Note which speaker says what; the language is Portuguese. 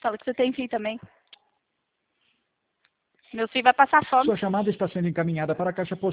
Speaker 1: Fala que você tem filho também. Meu filho vai passar fome.
Speaker 2: Sua chamada está sendo encaminhada para a caixa postal.